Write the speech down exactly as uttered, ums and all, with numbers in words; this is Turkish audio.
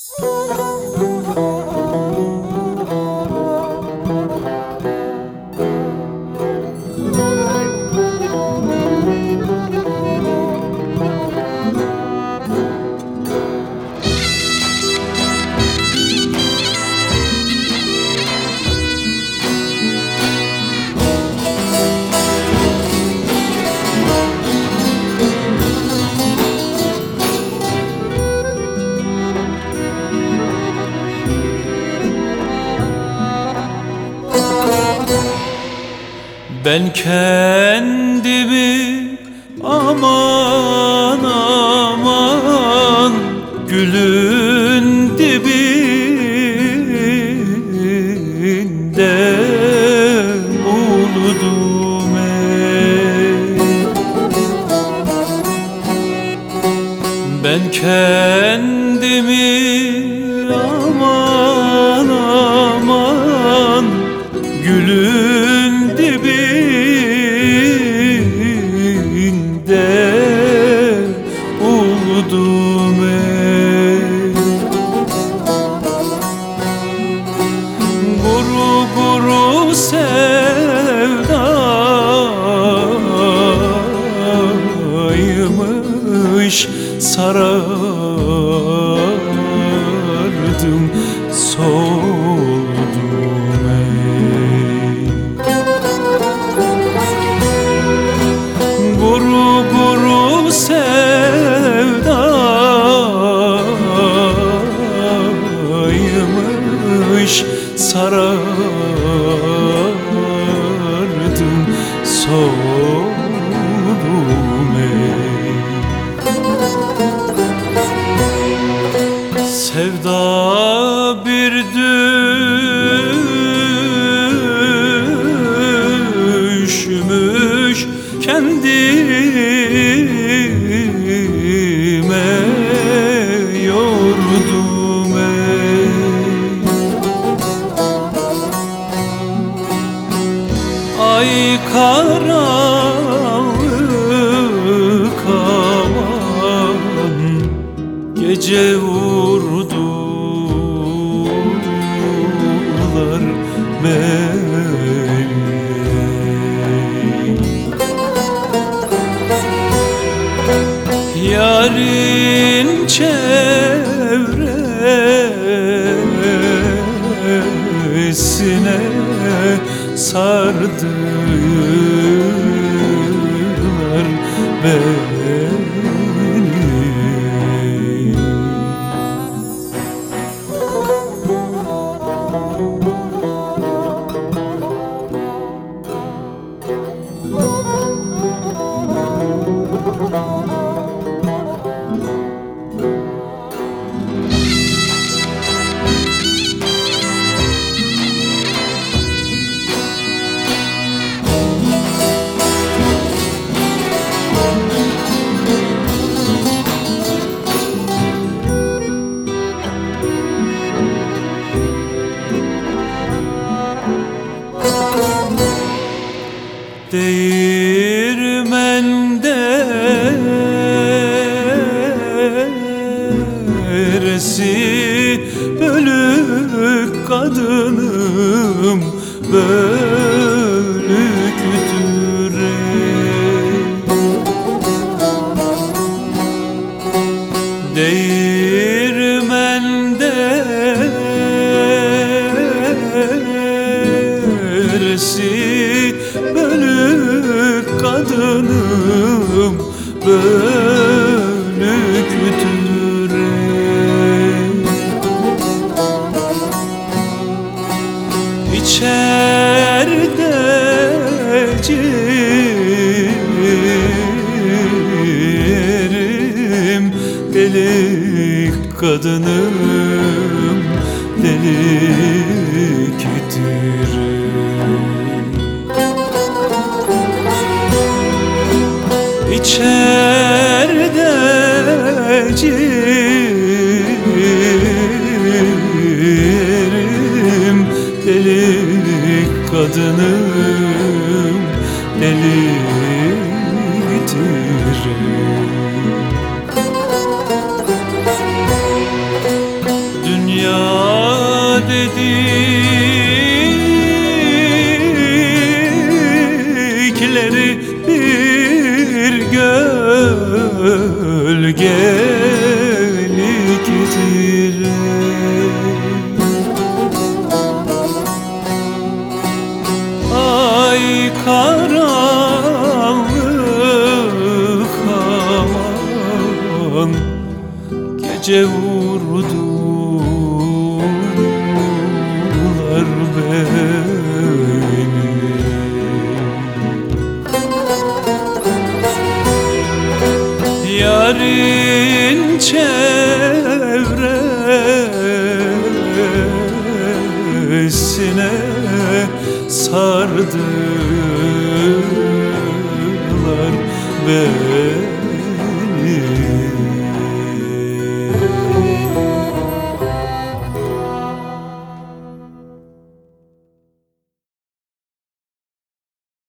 Ben kendimi aman aman gülün dibinde buldum ey. Ben kendimi aman aman gülün dibinde buldum ey. Guru guru sevdaymış sarardım soldum ey. Guru guru sevdaymış sarardım soldum ey. Sevda bir düşmüş kendime yordum ey. Ay karanlık aman gece vurdular beni. Yarın çevresine sardılar beni. Değirmende deresi bölük kadınım bölüktür ey. Değirmende deresi bölük kadınım bölüktür ey. İçeride ciğerim delik kadınım deliktir. İçeride ciğerim delik kadınım deliktir. dedikleri bir gölgeliktir. Ay karanlık aman, gece vurdular beni. Yarın çevresine sardılar beni.